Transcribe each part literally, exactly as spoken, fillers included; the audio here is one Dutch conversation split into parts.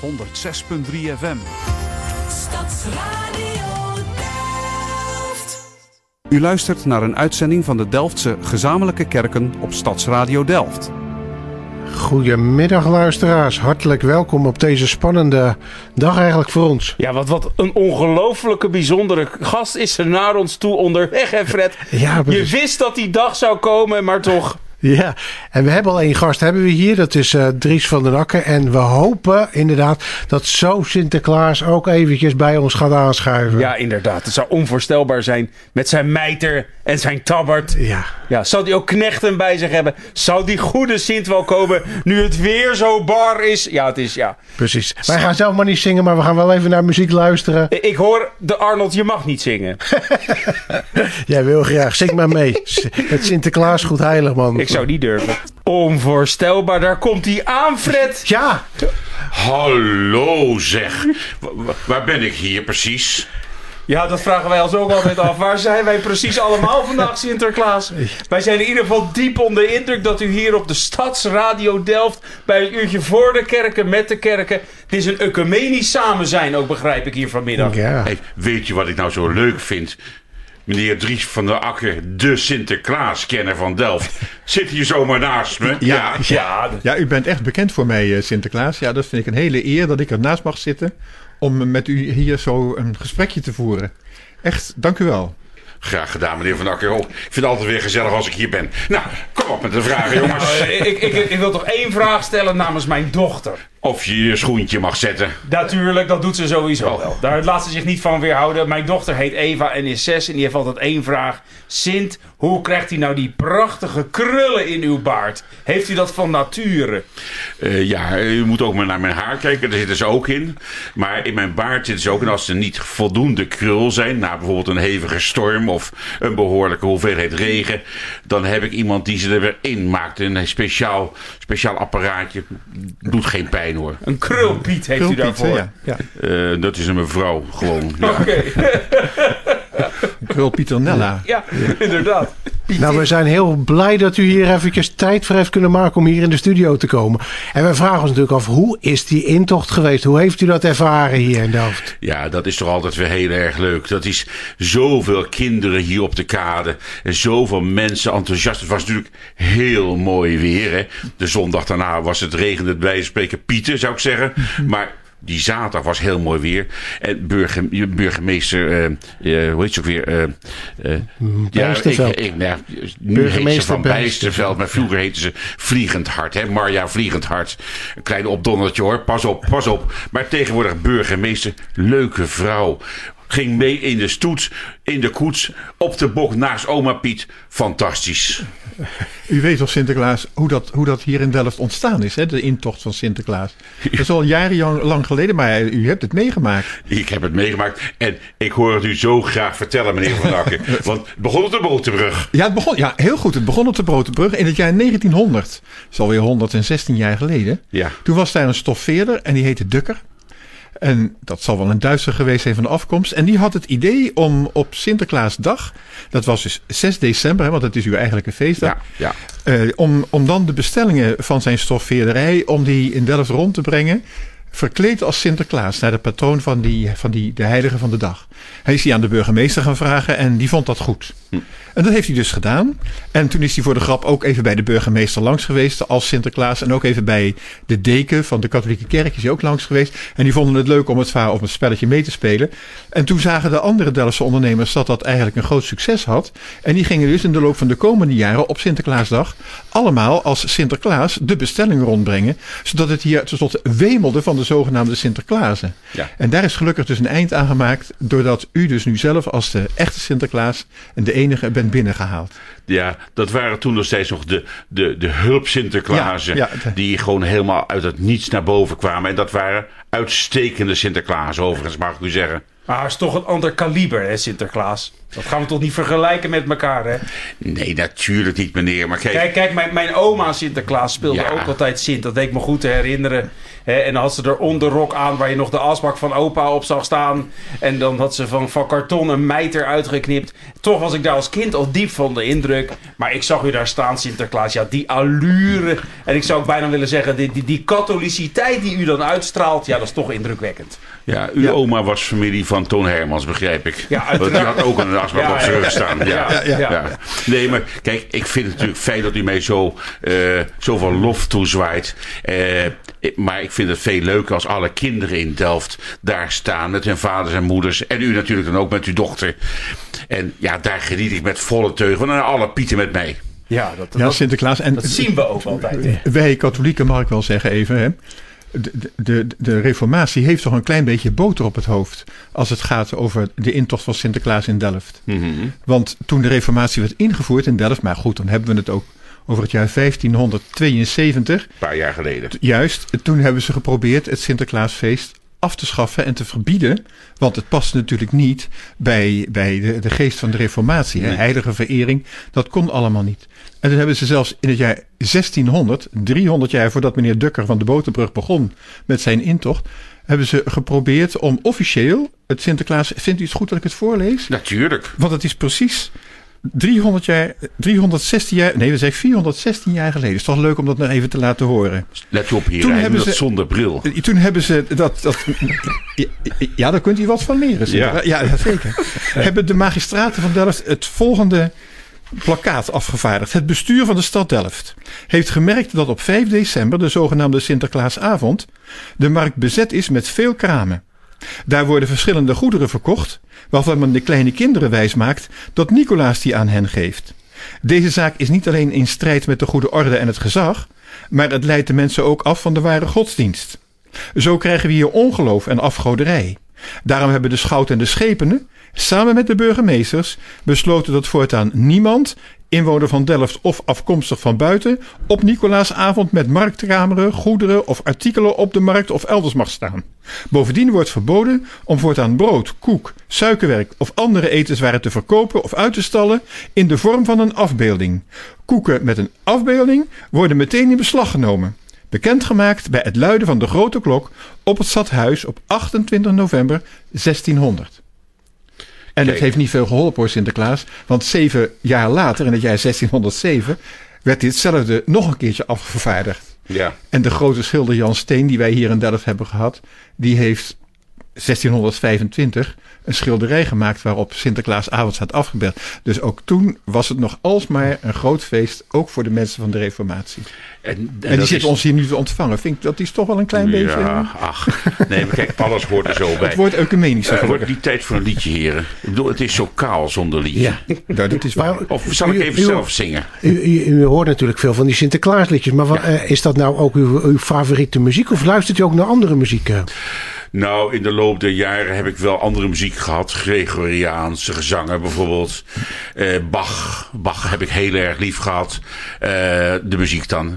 honderdzes punt drie F M. Stadsradio Delft. U luistert naar een uitzending van de Delftse gezamenlijke kerken op Stadsradio Delft. Goedemiddag luisteraars, hartelijk welkom op deze spannende dag eigenlijk voor ons. Ja, wat, wat een ongelofelijke bijzondere gast is er naar ons toe onderweg, hè Fred? Ja, je wist dat die dag zou komen, maar toch... Ja, en we hebben al één gast hebben we hier, dat is uh, Dries van den Akker. En we hopen inderdaad dat zo Sinterklaas ook eventjes bij ons gaat aanschuiven. Ja, inderdaad. Het zou onvoorstelbaar zijn met zijn mijter en zijn tabbert. Ja. Ja, zou die ook knechten bij zich hebben? Zou die goede Sint wel komen nu het weer zo bar is? Ja, het is, ja. Precies. Wij gaan zelf maar niet zingen, maar we gaan wel even naar muziek luisteren. Ik hoor de Arnold, je mag niet zingen. Jij wil graag, zing maar mee. Het Sinterklaas goed heilig, man. Ik zou niet durven. Onvoorstelbaar, daar komt hij aan, Fred. Ja. Hallo zeg. W- waar ben ik hier precies? Ja, dat vragen wij ons ook altijd af. Waar zijn wij precies allemaal vandaag, Sinterklaas? Wij zijn in ieder geval diep onder de indruk dat u hier op de Stadsradio Delft... bij een uurtje voor de kerken, met de kerken... Het is een ecumenisch samen zijn ook, begrijp ik hier vanmiddag. Ja. Hey, weet je wat ik nou zo leuk vind? Meneer Dries van der Akker, de Sinterklaas-kenner van Delft, zit hier zomaar naast me. Ja, ja. Ja, Ja, u bent echt bekend voor mij, Sinterklaas. Ja, dat vind ik een hele eer dat ik ernaast mag zitten om met u hier zo een gesprekje te voeren. Echt, dank u wel. Graag gedaan, meneer Van Akker. Oh, ik vind het altijd weer gezellig als ik hier ben. Nou, kom op met de vragen, jongens. Nou, ik, ik, ik wil toch één vraag stellen namens mijn dochter. Of je je schoentje mag zetten. Natuurlijk, dat doet ze sowieso wel. Daar laat ze zich niet van weerhouden. Mijn dochter heet Eva en is zes en die heeft altijd één vraag. Sint, hoe krijgt u nou die prachtige krullen in uw baard? Heeft u dat van nature? Uh, ja, u moet ook maar naar mijn haar kijken. Daar zitten ze ook in. Maar in mijn baard zitten ze ook in als ze niet voldoende krul zijn. Na bijvoorbeeld een hevige storm of een behoorlijke hoeveelheid regen. Dan heb ik iemand die ze er weer in maakt. Een speciaal, speciaal apparaatje. Doet geen pijn. Hoor. Een krulpiet heeft Krulpiet, u daarvoor. Ja. Ja. Uh, dat is een mevrouw, gewoon. Ja. Oké. Okay. Krul Pieternella. Ja, inderdaad. Nou, we zijn heel blij dat u hier eventjes tijd voor heeft kunnen maken om hier in de studio te komen. En we vragen ons natuurlijk af, hoe is die intocht geweest? Hoe heeft u dat ervaren hier in Delft? Ja, dat is toch altijd weer heel erg leuk. Dat is zoveel kinderen hier op de kade. En zoveel mensen enthousiast. Het was natuurlijk heel mooi weer. Hè? De zondag daarna was het regende bij spreken Pieten, zou ik zeggen. Maar... die zaterdag was heel mooi weer. En burger, burgemeester... Uh, uh, hoe heet ze ook weer? Uh, uh, Bijsterveld. Ja, ik, ik, nou, nu heet ze van Bijsterveld. Maar vroeger heette ze Vliegend Hart. Hè? Marja Vliegend Hart. Een klein opdondertje hoor. Pas op, pas op. Maar tegenwoordig burgemeester. Leuke vrouw. Ging mee in de stoet, in de koets, op de bok naast oma Piet. Fantastisch. U weet toch, Sinterklaas, hoe dat, hoe dat hier in Delft ontstaan is, hè? De intocht van Sinterklaas. Dat is al jarenlang geleden, maar u hebt het meegemaakt. Ik heb het meegemaakt en ik hoor het u zo graag vertellen, meneer Van Akker. Want het begon op de Boterbrug. Ja, het begon, ja, heel goed. Het begon op de Boterbrug in het jaar negentienhonderd. Dat is alweer honderdzestien jaar geleden. Ja. Toen was daar een stoffeerder en die heette Dukker. En dat zal wel een Duitser geweest zijn van de afkomst. En die had het idee om op Sinterklaasdag, dat was dus zes december, hè, want dat is uw eigenlijke feestdag. Ja, ja. Uh, om, om dan de bestellingen van zijn stoffeerderij, om die in Delft rond te brengen, verkleed als Sinterklaas, naar de patroon van, die, van die, de heilige van de dag. Hij is die aan de burgemeester gaan vragen en die vond dat goed. Hm. En dat heeft hij dus gedaan. En toen is hij voor de grap ook even bij de burgemeester langs geweest als Sinterklaas. En ook even bij de deken van de katholieke kerk is hij ook langs geweest. En die vonden het leuk om het, om het spelletje mee te spelen. En toen zagen de andere Delftse ondernemers dat dat eigenlijk een groot succes had. En die gingen dus in de loop van de komende jaren op Sinterklaasdag allemaal als Sinterklaas de bestellingen rondbrengen. Zodat het hier tenslotte wemelde van de zogenaamde Sinterklaasen. Ja. En daar is gelukkig dus een eind aan gemaakt doordat u dus nu zelf als de echte Sinterklaas en de enige bent binnengehaald. Ja, dat waren toen nog steeds nog de, de, de hulp Sinterklaasen. Ja, ja. Die gewoon helemaal uit het niets naar boven kwamen. En dat waren uitstekende Sinterklaas, overigens mag ik u zeggen. Maar het is toch een ander kaliber, hè, Sinterklaas? Dat gaan we toch niet vergelijken met elkaar, hè? Nee, natuurlijk niet, meneer. Maar kijk, Kijk, kijk mijn, mijn oma Sinterklaas speelde Ja. ook altijd Sint. Dat weet ik me goed te herinneren. Hè, en dan had ze er onderrok aan waar je nog de asbak van opa op zag staan. En dan had ze van, van karton een mijter uitgeknipt. Toch was ik daar als kind al diep van de indruk. Maar ik zag u daar staan, Sinterklaas. Ja, die allure. En ik zou ook bijna willen zeggen, die, die, die katholiciteit die u dan uitstraalt. Ja, dat is toch indrukwekkend. ja, uw oma was familie van Toon Hermans, begrijp ik. Ja, Want uiteraard. die had ook een asbak Ja, op zijn ja, rug staan. Ja. ja, ja, ja. Ja. Nee, maar kijk, ik vind het natuurlijk fijn dat u mij zo, uh, zoveel lof toezwaait. Uh, ik- maar ik vind het veel leuker als alle kinderen in Delft daar staan met hun vaders en moeders. En u natuurlijk dan ook met uw dochter. En ja, daar geniet ik met volle teugen. En alle Pieten met mij. Ja, dat, Ja, dat, Sinterklaas. En dat zien we ook altijd. wij katholieken, mag ik wel zeggen even, hè, de, de, de reformatie heeft toch een klein beetje boter op het hoofd als het gaat over de intocht van Sinterklaas in Delft. Mm-hmm. Want toen de reformatie werd ingevoerd in Delft, maar goed, dan hebben we het ook over het jaar vijftienhonderdtweeënzeventig. Een paar jaar geleden. Juist, toen hebben ze geprobeerd het Sinterklaasfeest af te schaffen en te verbieden. Want het past natuurlijk niet bij, bij de, de geest van de reformatie. Hè? Nee. Heilige verering, dat kon allemaal niet. En toen hebben ze zelfs in het jaar zestienhonderd, driehonderd jaar voordat meneer Dukker van de Boterbrug begon met zijn intocht, hebben ze geprobeerd om officieel het Sinterklaas... Vindt u het goed dat ik het voorlees? Natuurlijk. Want het is precies driehonderd jaar, driehonderdzestien jaar, nee, we zeggen vierhonderdzestien jaar geleden. Het is toch leuk om dat nog even te laten horen. Let op hier, Toen hij hebben doet dat ze- zonder bril. Toen hebben ze dat... dat ja, ja, daar kunt u wat van leren. Sinterklaas. Ja, ja zeker. Hebben de magistraten van Delft het volgende plakkaat afgevaardigd. Het bestuur van de stad Delft heeft gemerkt dat op vijf december, de zogenaamde Sinterklaasavond, de markt bezet is met veel kramen. Daar worden verschillende goederen verkocht, waarvan men de kleine kinderen wijsmaakt dat Nicolaas die aan hen geeft. Deze zaak is niet alleen in strijd met de goede orde en het gezag, maar het leidt de mensen ook af van de ware godsdienst. Zo krijgen we hier ongeloof en afgoderij. Daarom hebben de schout en de schepenen, samen met de burgemeesters, besloten dat voortaan niemand, inwoner van Delft of afkomstig van buiten, op Nicolaasavond met marktkameren, goederen of artikelen op de markt of elders mag staan. Bovendien wordt verboden om voortaan brood, koek, suikerwerk of andere etenswaren te verkopen of uit te stallen in de vorm van een afbeelding. Koeken met een afbeelding worden meteen in beslag genomen. Bekendgemaakt bij het luiden van de grote klok op het stadhuis op achtentwintig november zestienhonderd. En het Kijk. heeft niet veel geholpen hoor, Sinterklaas. Want zeven jaar later, in het jaar zestienhonderdzeven, werd ditzelfde nog een keertje afgevaardigd. Ja. En de grote schilder Jan Steen, die wij hier in Delft hebben gehad, die heeft zestienhonderdvijfentwintig een schilderij gemaakt waarop Sinterklaasavond staat afgebeeld. Dus ook toen was het nog alsmaar een groot feest, ook voor de mensen van de Reformatie. En, en, En, die dat zitten is- ons hier nu te ontvangen. Vind ik, dat is toch wel een klein beetje... Ja, ach. Nee, maar kijk, alles hoort er zo bij. Het wordt ecumenisch. Het wordt niet tijd voor een liedje, heren. Ik bedoel, het is zo kaal zonder liedje. Ja. Nou, dat is waar. Maar Of zal ik U- even u- zelf zingen? U, u, u hoort natuurlijk veel van die Sinterklaasliedjes. Maar wat, eh, is dat nou ook uw, uw favoriete muziek? Of luistert u ook naar andere muziek? eh? Nou, in de loop der jaren heb ik wel andere muziek gehad. Gregoriaanse gezangen bijvoorbeeld. Eh, Bach. Bach heb ik heel erg lief gehad. Eh, de muziek dan.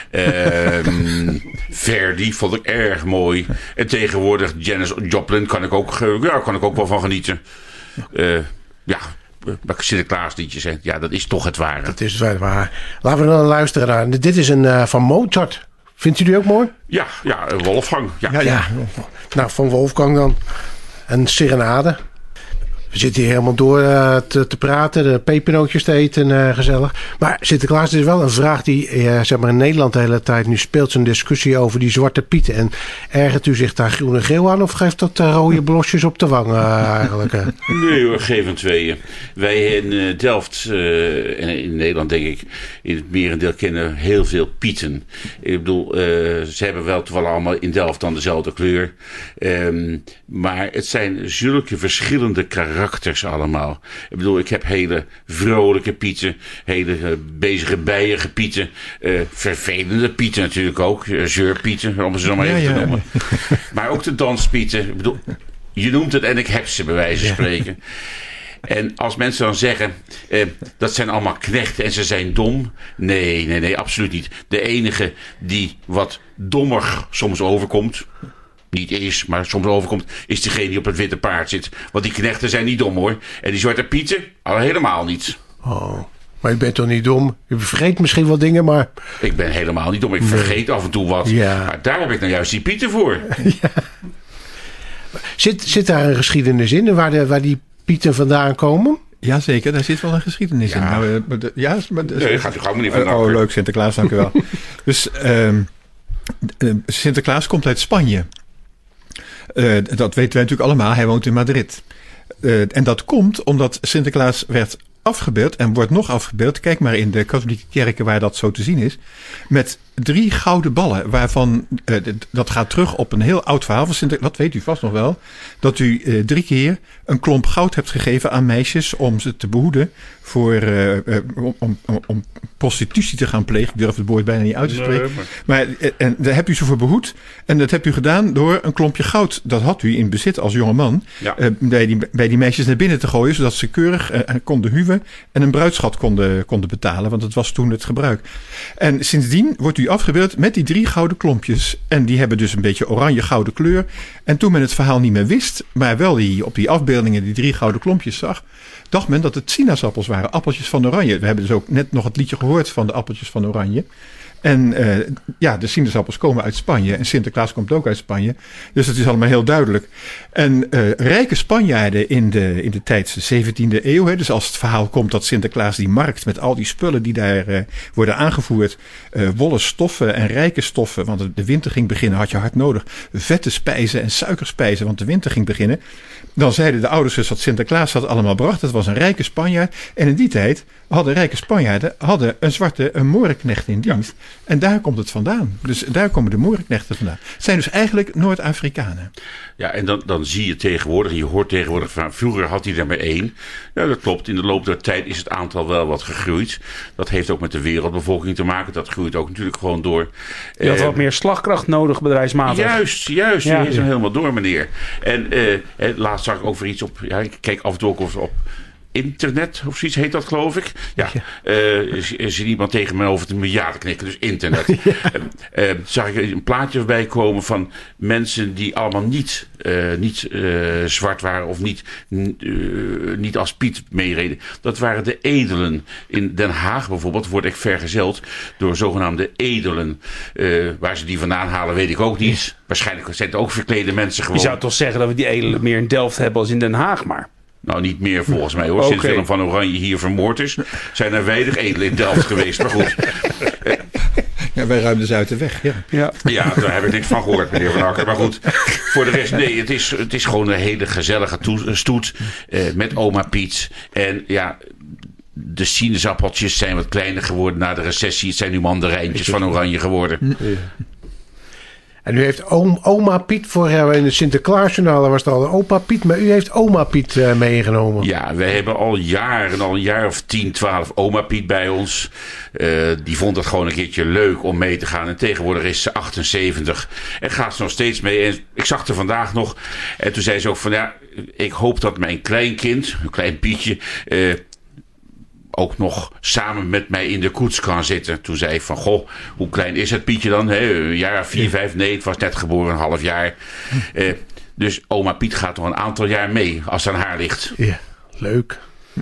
Ehm, Verdi vond ik erg mooi. En tegenwoordig Janis Joplin kan ik ook, ge- ja, kan ik ook wel van genieten. Eh, ja, maar Sinterklaasliedjes, hè. Ja, dat is toch het ware. Dat is het waar. Laten we dan luisteren naar. Dit is een eh, van Mozart. Vindt u die ook mooi? Ja, ja, Wolfgang. Ja. Ja, ja. Nou, van Wolfgang dan. Een serenade. We zitten hier helemaal door eh, te, te praten, de pepernootjes te eten, eh, gezellig. Maar Sinterklaas is wel een vraag die eh, zeg maar in Nederland de hele tijd nu speelt. Zo'n discussie over die zwarte pieten. En ergert u zich daar groen en geel aan of geeft dat eh, rode blosjes op de wang eh, eigenlijk? eh? Nee hoor, geef een tweeën. Wij in eh, Delft, eh, en in Nederland denk ik, in het merendeel kennen heel veel Pieten. Ik bedoel, eh, ze hebben wel toevallig allemaal in Delft dan dezelfde kleur. Ehm, maar het zijn zulke verschillende karakters allemaal. Ik bedoel, ik heb hele vrolijke Pieten, hele eh, bezige bijenige Pieten, eh, vervelende Pieten natuurlijk ook, uh, zeurpieten, om ze dan maar Ja, even te ja. noemen. Maar ook de danspieten. Ik bedoel, je noemt het en ik heb ze bij wijze van spreken. En als mensen dan zeggen, eh, dat zijn allemaal knechten en ze zijn dom. Nee, nee, nee, absoluut niet. De enige die wat dommer soms overkomt, niet is, maar soms overkomt, is degene die op het witte paard zit. Want die knechten zijn niet dom hoor. En die Zwarte Pieten al helemaal niet. Oh, maar je bent toch niet dom? Je vergeet misschien wel dingen, maar... Ik ben helemaal niet dom. Ik vergeet af en toe wat. Ja. Maar daar heb ik nou juist die Pieten voor. Ja. Zit, zit daar een geschiedenis in, waar, de, waar die Pieten vandaan komen? Jazeker, daar zit wel een geschiedenis Ja. in. Nou, eh, maar de- ja, maar de- Nee, gaat u gauw meneer Van Oh, Akker. leuk Sinterklaas, dank u wel. Dus ehm, eh, Sinterklaas komt uit Spanje. Eh, dat weten wij natuurlijk allemaal. Hij woont in Madrid. Eh, en dat komt omdat Sinterklaas werd afgebeeld en wordt nog afgebeeld. Kijk maar in de katholieke kerken waar dat zo te zien is. Met drie gouden ballen. Waarvan, eh, d- dat gaat terug op een heel oud verhaal van Sinterklaas. Dat weet u vast nog wel. Dat u eh, drie keer een klomp goud hebt gegeven aan meisjes om ze te behoeden voor eh, eh, om, om, om prostitutie te gaan plegen. Ik durf het woord bijna niet uit te spreken. Nee, maar- Maar eh, en daar heb u ze voor behoed. En dat hebt u gedaan door een klompje goud. Dat had u in bezit als jonge man. Ja. eh, bij, die, bij die meisjes naar binnen te gooien. Zodat ze keurig eh, konden huwen. En een bruidschat konden, konden betalen. Want dat was toen het gebruik. En sindsdien wordt u afgebeeld met die drie gouden klompjes. En die hebben dus een beetje oranje-gouden kleur. En toen men het verhaal niet meer wist. Maar wel die, op die afbeeldingen die drie gouden klompjes zag. Dacht men dat het sinaasappels waren. Appeltjes van oranje. We hebben dus ook net nog het liedje gehoord van de appeltjes van oranje. En uh, ja, de sinaasappels komen uit Spanje. En Sinterklaas komt ook uit Spanje. Dus dat is allemaal heel duidelijk. En uh, rijke Spanjaarden in de, in de tijd zeventiende eeuw. Hè, dus als het verhaal komt dat Sinterklaas die markt met al die spullen die daar uh, worden aangevoerd. Uh, wollen stoffen en rijke stoffen. Want de winter ging beginnen, had je hard nodig. Vette spijzen en suikerspijzen, want de winter ging beginnen. Dan zeiden de ouders dus dat Sinterklaas dat allemaal bracht. Dat was een rijke Spanjaard. En in die tijd hadden rijke Spanjaarden hadden een zwarte een morenknecht in dienst. Ja. En daar komt het vandaan. Dus daar komen de morenknechten vandaan. Het zijn dus eigenlijk Noord-Afrikanen. Ja, en dan, dan zie je tegenwoordig, je hoort tegenwoordig van, vroeger had hij er maar één. Ja, dat klopt. In de loop der tijd is het aantal wel wat gegroeid. Dat heeft ook met de wereldbevolking te maken. Dat groeit ook natuurlijk gewoon door. Je had Eh, wat meer slagkracht nodig, bedrijfsmatig. Juist, juist. Ja. Die is er helemaal door, meneer. En eh, eh, laatst zag ik over iets op. Ja, ik kijk af en toe ook op, op internet of zoiets heet dat, geloof ik. Ja, eh, is, is er iemand tegen me over te ja te knikken, dus internet. Ja. Eh, eh, zag ik een plaatje voorbij komen van mensen die allemaal niet, eh, niet eh, zwart waren of niet, n- eh, niet als Piet meereden. Dat waren de edelen. In Den Haag bijvoorbeeld word ik vergezeld door zogenaamde edelen. Eh, waar ze die vandaan halen, weet ik ook niet. Waarschijnlijk zijn het ook verklede mensen gewoon. Je zou toch zeggen dat we die edelen meer in Delft hebben als in Den Haag, maar... Nou, niet meer volgens mij hoor. Sinds Oké. Willem van Oranje hier vermoord is, zijn er weinig edelen in Delft geweest. Maar goed, Ja, wij ruimden ze uit de weg. Ja. Ja. ja, daar heb ik niks van gehoord, meneer Van Akker. Maar goed, voor de rest, nee, het is, het is gewoon een hele gezellige toe- stoet eh, met oma Piet. En ja, de sinaasappeltjes zijn wat kleiner geworden na de recessie. Het zijn nu mandarijntjes van Oranje geworden. En u heeft oom, oma Piet, vorig jaar in het Sinterklaasjournaal was het al opa Piet, maar u heeft oma Piet uh, meegenomen. Ja, wij hebben al jaren, al een jaar of tien, twaalf oma Piet bij ons. Uh, die vond het gewoon een keertje leuk om mee te gaan. En tegenwoordig is ze achtenzeventig en gaat ze nog steeds mee. En ik zag haar vandaag nog. En toen zei ze ook van ja, ik hoop dat mijn kleinkind, een klein Pietje... Uh, ook nog samen met mij in de koets kan zitten. Toen zei ik van, goh, hoe klein is het Pietje dan? Hè? Een jaar of vier, vijf, nee, het was net geboren, een half jaar. Uh, dus oma Piet gaat nog een aantal jaar mee, als het aan haar ligt. Ja, leuk.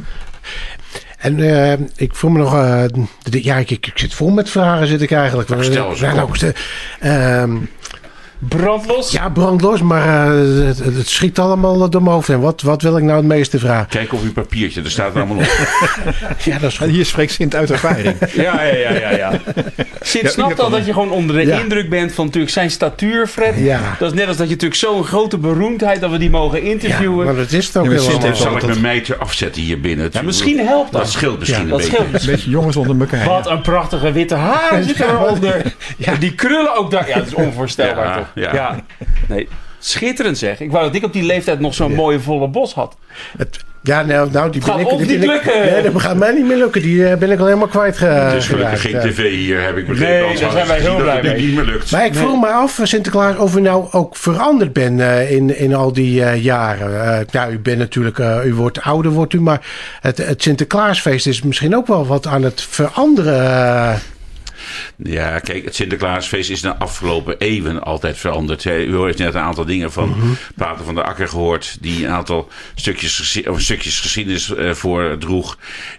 En uh, ik voel me nog... Uh, de, ja, ik, ik zit vol met vragen, zit ik eigenlijk. Nou, stel eens uh, nou, uh, Brandlos? Ja, brandlos, maar uh, het, het schiet allemaal door mijn hoofd. En wat, wat wil ik nou het meeste vragen? Kijk op uw papiertje, er staat het allemaal op. Ja, dat is goed. Hier spreekt Sint uit ervaring. Ja, ja, ja, ja. ja. Sint Ja, snapt al dat je gewoon onder de Ja. indruk bent van natuurlijk zijn statuur, Fred. Ja. Dat is net als dat je natuurlijk zo'n grote beroemdheid dat we die mogen Ja, interviewen. maar dat is het ook Ja, maar heel Sint allemaal. heeft Zal ik dat- mijn mijter afzetten hier binnen? Ja, misschien helpt dat. Dat scheelt misschien Ja, een dat beetje. scheelt Een misschien. beetje jongens onder elkaar. Wat een prachtige witte haren zitten eronder. Ja. Die krullen ook daar. Ja, dat is onvoorstelbaar Ja, toch? ja. Nee. Schitterend zeg. Ik wou dat ik op die leeftijd nog zo'n Ja. mooie volle bos had. Het, ja, nou, nou die Het gaat ben ik... ons die niet ben ik- lukken. Nee, dat gaat mij niet meer lukken. Die uh, ben ik al helemaal kwijt ge- Het is gelukkig geraakt. geen Ja. tv hier, heb ik begrepen. Nee, Anders daar zijn hadden wij ze heel gezien blij dat het nu mee. niet meer lukt. Maar ik vroeg me af, Sinterklaas, of u nou ook veranderd bent uh, in, in al die uh, jaren. Uh, nou, u bent natuurlijk, uh, u wordt ouder, wordt u, maar het, het Sinterklaasfeest is misschien ook wel wat aan het veranderen. Uh, Ja, kijk, het Sinterklaasfeest is de afgelopen eeuwen altijd veranderd. U heeft net een aantal dingen van mm-hmm. Pater van der Akker gehoord, die een aantal stukjes, of stukjes geschiedenis uh, voordroeg.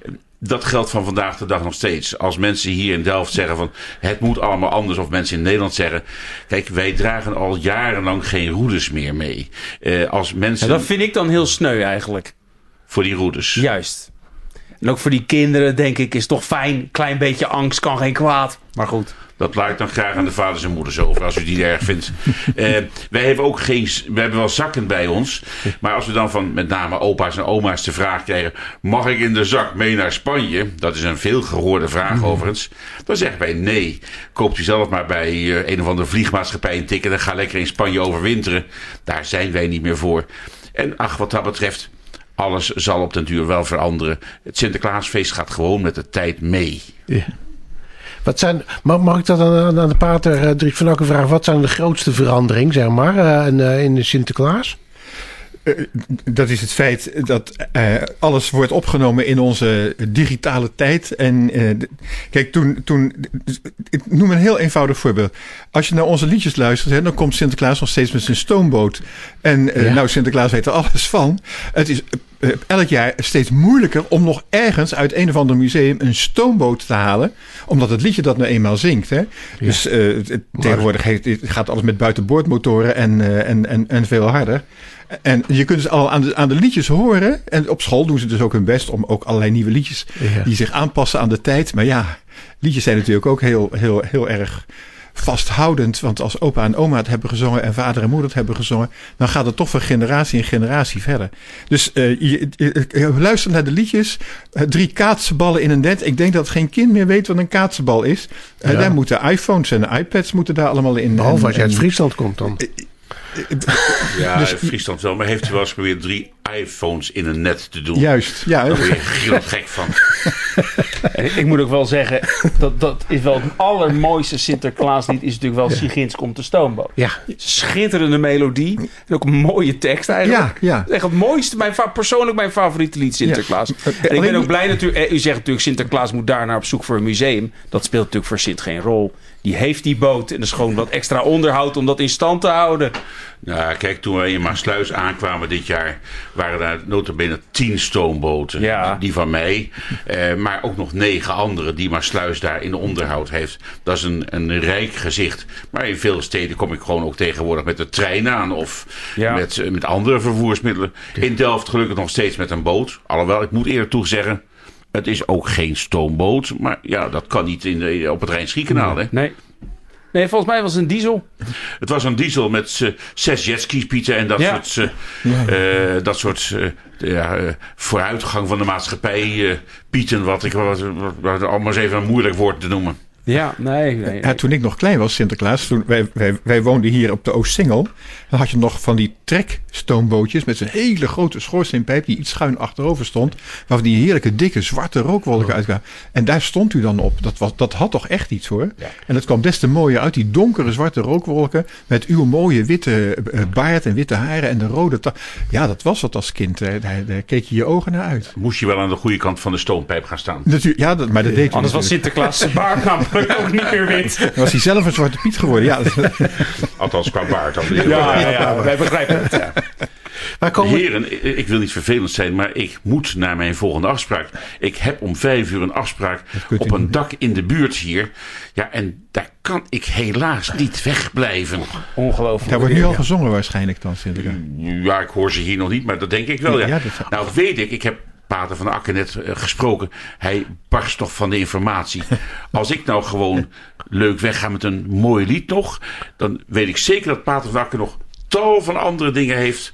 Dat geldt van vandaag de dag nog steeds. Als mensen hier in Delft zeggen van het moet allemaal anders, of mensen in Nederland zeggen, kijk, wij dragen al jarenlang geen roeders meer mee. Uh, als mensen... Ja, dat vind ik dan heel sneu eigenlijk. Voor die roeders. Juist. En ook voor die kinderen, denk ik, is toch fijn. Klein beetje angst kan geen kwaad. Maar goed. Dat laat ik dan graag aan de vaders en moeders over, als u die erg vindt. uh, wij hebben ook geen... We hebben wel zakken bij ons. Maar als we dan van met name opa's en oma's de vraag krijgen, mag ik in de zak mee naar Spanje? Dat is een veel gehoorde vraag mm. overigens. Dan zeggen wij nee. Koopt u zelf maar bij uh, een of andere vliegmaatschappij een ticket en ga lekker in Spanje overwinteren. Daar zijn wij niet meer voor. En ach, wat dat betreft, alles zal op den duur wel veranderen. Het Sinterklaasfeest gaat gewoon met de tijd mee. Ja. Wat zijn, mag, mag ik dat aan, aan de pater uh, Driek van Akker vragen? Wat zijn de grootste veranderingen, zeg maar, uh, in, uh, in de Sinterklaas? Uh, dat is het feit dat uh, alles wordt opgenomen in onze digitale tijd. En uh, d- kijk, toen, toen, ik noem een heel eenvoudig voorbeeld. Als je naar onze liedjes luistert, hè, dan komt Sinterklaas nog steeds met zijn stoomboot. En uh, ja. nou, Sinterklaas weet er alles van. Het is uh, elk jaar steeds moeilijker om nog ergens uit een of ander museum een stoomboot te halen. Omdat het liedje dat nou eenmaal zingt. Hè. Ja. Dus uh, het, tegenwoordig heeft, het gaat alles met buitenboordmotoren en, uh, en, en, en veel harder. En je kunt dus al aan de, aan de liedjes horen. En op school doen ze dus ook hun best om ook allerlei nieuwe liedjes ja. die zich aanpassen aan de tijd. Maar ja, liedjes zijn natuurlijk ook heel, heel, heel erg vasthoudend. Want als opa en oma het hebben gezongen en vader en moeder het hebben gezongen, dan gaat het toch van generatie in generatie verder. Dus uh, je, je, je luistert naar de liedjes. Uh, drie kaatsenballen in een net. Ik denk dat geen kind meer weet wat een kaatsenbal is. Uh, ja. Daar moeten iPhones en iPads moeten daar allemaal in. Behalve en, als je uit Friesland komt dan. Uh, Ja, dus, Friesland wel. Maar heeft u wel eens geprobeerd drie iPhones in een net te doen? Juist, ja. Daar word je gillend gek van. Ik moet ook wel zeggen, dat, dat is wel het allermooiste Sinterklaaslied, is natuurlijk wel ja. Sigins komt de stoomboot. Ja. Schitterende melodie. En ook een mooie tekst eigenlijk. Ja, ja. Dat is echt het mooiste, mijn, persoonlijk mijn favoriete lied Sinterklaas. Ja. En ik ben ook blij natuurlijk, u zegt natuurlijk Sinterklaas moet daarna op zoek voor een museum. Dat speelt natuurlijk voor Sint geen rol. Die heeft die boot en er is gewoon wat extra onderhoud om dat in stand te houden. Nou, kijk, toen we in Maassluis aankwamen dit jaar, waren daar nota bene tien stoomboten. Ja. Die van mij, eh, maar ook nog negen andere die Maassluis daar in onderhoud heeft. Dat is een, een rijk gezicht. Maar in veel steden kom ik gewoon ook tegenwoordig met de trein aan of ja. met, uh, met andere vervoersmiddelen. In Delft gelukkig nog steeds met een boot. Alhoewel, ik moet eerlijk toezeggen, het is ook geen stoomboot. Maar ja, dat kan niet in de, op het Rijn-Schiekenaal, hè? Nee. Nee, volgens mij was het een diesel. Het was een diesel met uh, zes jetskis, Pieter. En dat ja. soort, uh, uh, dat soort uh, ja, uh, vooruitgang van de maatschappij, uh, Pieten. Wat ik wat, wat, allemaal eens even een moeilijk woord te noemen. Ja, nee, nee, nee. Ja, toen ik nog klein was, Sinterklaas, toen wij, wij, wij woonden hier op de Oostsingel. Dan had je nog van die trekstoombootjes met zo'n hele grote schoorsteenpijp die iets schuin achterover stond. Waar die heerlijke dikke zwarte rookwolken oh. uitkwamen. En daar stond u dan op. Dat, was, dat had toch echt iets hoor. Ja. En dat kwam des te mooier uit, die donkere zwarte rookwolken met uw mooie witte uh, baard en witte haren en de rode ta- Ja, dat was wat als kind. Daar, daar, daar keek je je ogen naar uit. Moest je wel aan de goede kant van de stoompijp gaan staan. Natuurlijk, ja, dat, maar dat deed u Anders was Sinterklaas zijn baard namelijk ook niet meer wit. Dan was hij zelf een zwarte Piet geworden. Ja. Althans qua baard. Dan. Ja, ja, ja, ja, wij begrijpen het. Ja. Maar komen... Heren, ik wil niet vervelend zijn, maar ik moet naar mijn volgende afspraak. Ik heb om vijf uur een afspraak op een dak in de buurt hier. Ja, en daar kan ik helaas niet wegblijven. Ongelooflijk. Daar wordt nu al gezongen waarschijnlijk dan, Sinterklaas. Ja, ik hoor ze hier nog niet, maar dat denk ik wel. Ja. Ja, dat... Nou, weet ik, ik heb Pater van Akker net uh, gesproken. Hij barst toch van de informatie. Als ik nou gewoon leuk wegga met een mooi lied nog, dan weet ik zeker dat Pater van Akker nog tal van andere dingen heeft.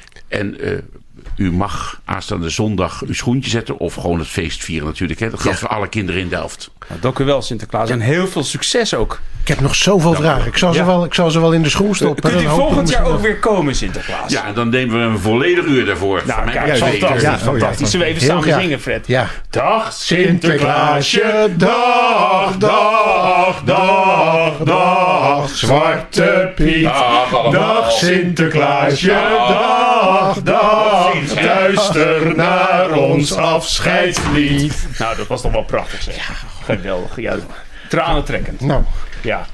En uh, u mag aanstaande zondag uw schoentje zetten of gewoon het feest vieren natuurlijk. Hè. Dat geldt ja. voor alle kinderen in Delft. Nou, dank u wel, Sinterklaas. En heel veel succes ook. Ik heb nog zoveel Dan, vragen. Ik zal, ja. ze wel, ik zal ze wel in de schoen stoppen. Uh, kunt u volgend jaar ook weer komen, Sinterklaas? Ja, en dan nemen we een volledig uur daarvoor. Nou, kijk, ja, fantastisch. Ja, fantastisch. Zullen we even samen graag. zingen, Fred? Ja. Dag Sinterklaasje, dag, dag, dag, dag, Zwarte Piet. Dag, dag Sinterklaasje, dag, dag, luister naar ons afscheidslied. Nou, dat was toch wel prachtig, zeg. Ja, geweldig. Ja. Tranentrekkend. Nou, Ja.